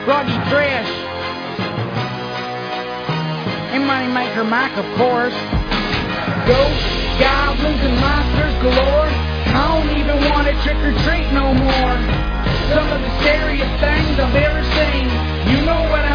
Froggy Fresh, and Moneymaker Mike, of course. Ghosts, goblins, and monsters galore. I don't even want to trick or treat no more. Some of the scariest things I've ever seen. You know what I